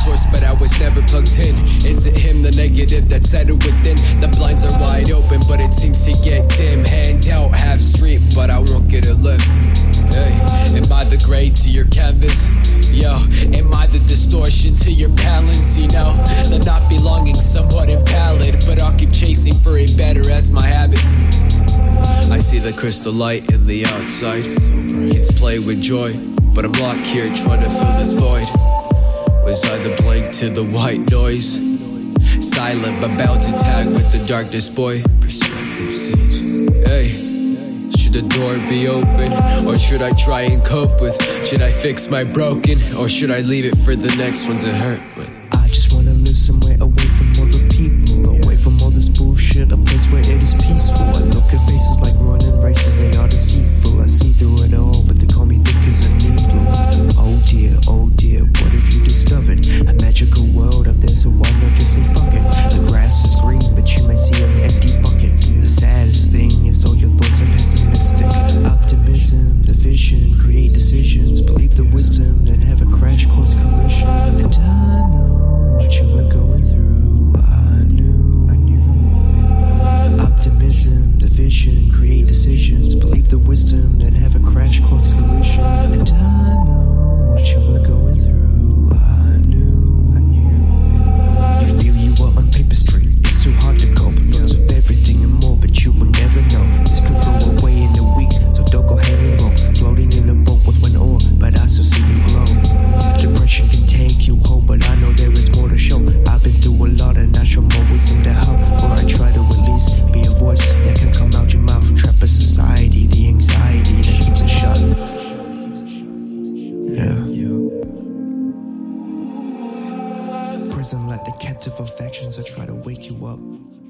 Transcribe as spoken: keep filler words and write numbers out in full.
source, but I was never plugged in. Is it him, the negative that's settled within? The blinds are wide open, but it seems to get dim. Hand out, half street, but I won't get a lip. Hey, am I the gray to your canvas? Yo, am I the distortion to your balance? You know, the not belonging somewhat invalid, but I'll keep chasing for it better as my habit. I see the crystal light in the outside. Kids play with joy, but I'm locked here trying to fill this void. Was I the blank to the white noise? Silent but bound to tag with the darkness, boy. Perspective seeds. Hey, should the door be open, or should I try and cope with? Should I fix my broken, or should I leave it for the next one to hurt with? I just wanna live somewhere away from all the people, away from all this bullshit, a place where it is peaceful. I look at faces like running races, they are deceitful. I see through it all, but they call me thick as a needle. Oh dear, oh dear, what have you discovered? A magical world up there, so why not just say fuck it? The grass is green, but you might see an empty bucket. The saddest thing is all your thoughts are pessimistic. Optimism, the vision, create decisions, believe the wisdom, then have a crash course collision. And I know what you were going through. I knew, I knew. Optimism, the vision, create decisions, believe the wisdom, then have a crash course collision. And I know what you were going through. I knew, I knew. You feel you are on paper street. It's too hard to cope. Thoughts of everything and more, but you will never know. This could go away in a week, so don't go hanging rope. Floating in a boat with one oar, but I still see you glow. Depression can take you home, but I know there is more to show. I've been through a lot and I show more wisdom to help. Or I try to at least be a voice that can come out your mouth and trap a society, the anxiety that keeps it shut. Yeah. Prison like the captive of factions that try to wake you up.